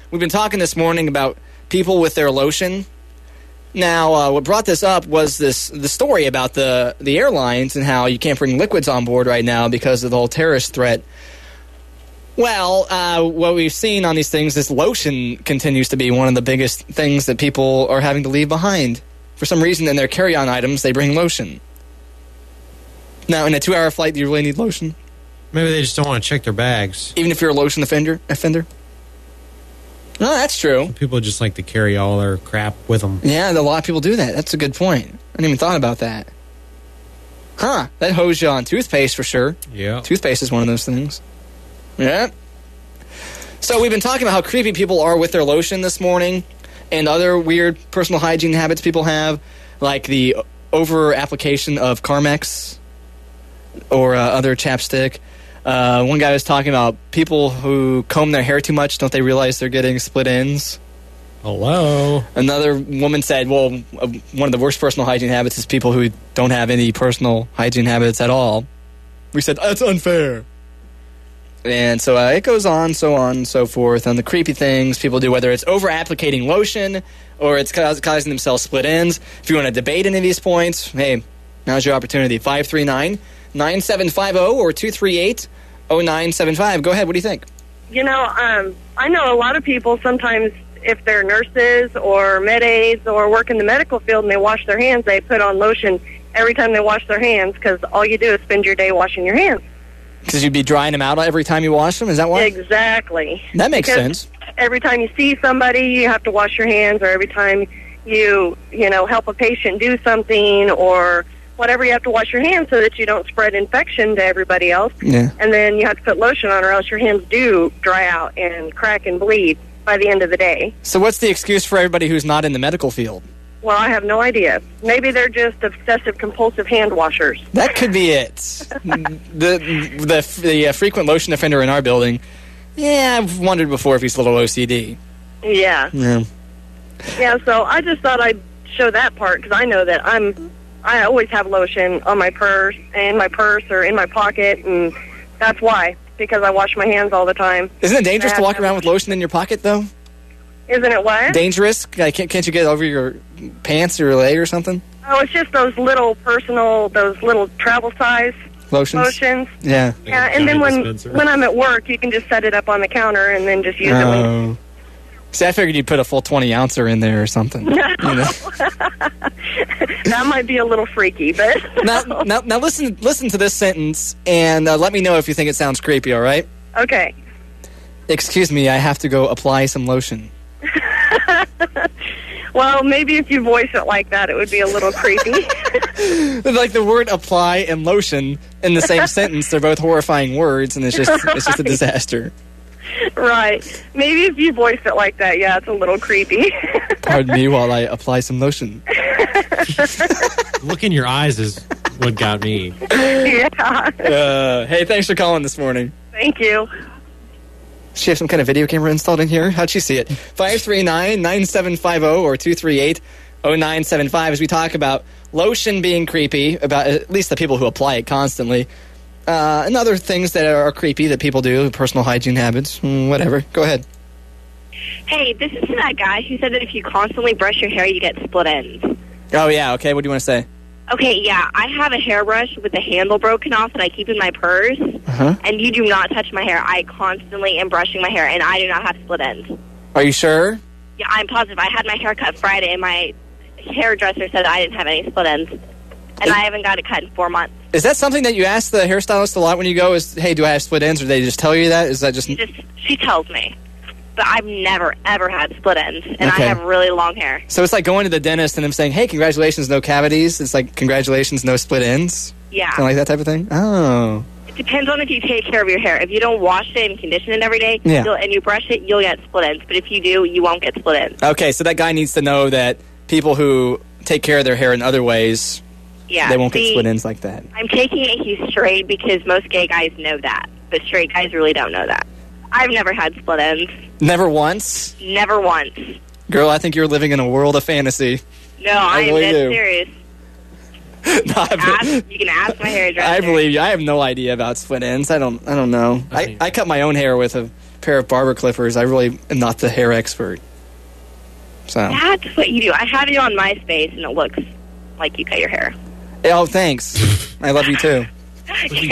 we've been talking this morning about people with their lotion. Now, what brought this up was the story about the airlines and how you can't bring liquids on board right now because of the whole terrorist threat. Well, what we've seen on these things, this lotion continues to be one of the biggest things that people are having to leave behind. For some reason, in their carry-on items, they bring lotion. Now, in a 2-hour flight, do you really need lotion? Maybe they just don't want to check their bags. Even if you're a lotion offender? No, that's true. Some people just like to carry all their crap with them. Yeah, a lot of people do that. That's a good point. I didn't even thought about that. Huh, that hose you on toothpaste for sure. Yeah. Toothpaste is one of those things. Yeah. So we've been talking about how creepy people are with their lotion this morning and other weird personal hygiene habits people have, like the over-application of Carmex or other chapstick. One guy was talking about people who comb their hair too much. Don't they realize they're getting split ends? Hello. Another woman said, well, one of the worst personal hygiene habits is people who don't have any personal hygiene habits at all. We said, that's unfair. And so it goes on and so forth on the creepy things people do, whether it's over-applicating lotion or it's causing themselves split ends. If you want to debate any of these points, hey, now's your opportunity. 539-9750 or 238-0975. Go ahead. What do you think? You know, I know a lot of people sometimes, if they're nurses or med aides or work in the medical field and they wash their hands, they put on lotion every time they wash their hands because all you do is spend your day washing your hands. Because you'd be drying them out every time you wash them? Is that why? Exactly. That makes sense. Every time you see somebody, you have to wash your hands, or every time you help a patient do something or whatever, you have to wash your hands so that you don't spread infection to everybody else. Yeah. And then you have to put lotion on or else your hands do dry out and crack and bleed by the end of the day. So what's the excuse for everybody who's not in the medical field? Well, I have no idea. Maybe they're just obsessive-compulsive hand washers. That could be it. the frequent lotion offender in our building, yeah, I've wondered before if he's a little OCD. Yeah. Yeah. Yeah, so I just thought I'd show that part because I know that I always have lotion on my purse, or in my pocket, and that's why, because I wash my hands all the time. Isn't it dangerous to walk around with lotion in your pocket, though? Isn't it what? Dangerous? Can't you get over your pants or your leg or something? Oh, it's just those little travel size lotions. Yeah. Yeah, and then when I'm at work, you can just set it up on the counter and then just use it. See, I figured you'd put a full 20-ouncer in there or something. No. You know? That might be a little freaky, but... Now listen to this sentence, and let me know if you think it sounds creepy, all right? Okay. Excuse me, I have to go apply some lotion. Well, maybe if you voice it like that, it would be a little creepy. Like the word apply and lotion in the same sentence, they're both horrifying words, and it's just a disaster. Right. Maybe if you voice it like that, yeah, it's a little creepy. Pardon me while I apply some lotion. Look in your eyes is what got me. Yeah. Hey, thanks for calling this morning. Thank you. Does she have some kind of video camera installed in here? How'd she see it? 539-9750 or 238-0975 as we talk about lotion being creepy, about at least the people who apply it constantly. And other things that are creepy that people do, personal hygiene habits, whatever. Go ahead. Hey, this is that guy who said that if you constantly brush your hair, you get split ends. Oh, yeah, okay. What do you want to say? Okay, yeah, I have a hairbrush with the handle broken off that I keep in my purse, and you do not touch my hair. I constantly am brushing my hair, and I do not have split ends. Are you sure? Yeah, I'm positive. I had my hair cut Friday, and my hairdresser said I didn't have any split ends, and I haven't got it cut in 4 months. Is that something that you ask the hairstylist a lot when you go, hey, do I have split ends, or they just tell you that? Is that just... She tells me. But I've never, ever had split ends, and I have really long hair. So it's like going to the dentist and them saying, hey, congratulations, no cavities. It's like, congratulations, no split ends? Yeah. Kind of like that type of thing? Oh. It depends on if you take care of your hair. If you don't wash it and condition it every day, and you brush it, you'll get split ends. But if you do, you won't get split ends. Okay, so that guy needs to know that people who take care of their hair in other ways, they won't get split ends like that. I'm taking it he's straight because most gay guys know that. But straight guys really don't know that. I've never had split ends. Never once? Never once. Girl, I think you're living in a world of fantasy. No, I am dead serious. You can ask my hairdresser. I believe you. I have no idea about split ends. I don't know. I cut my own hair with a pair of barber clippers. I really am not the hair expert. So That's what you do. I have you on MySpace, and it looks like you cut your hair. oh, thanks. I love you too.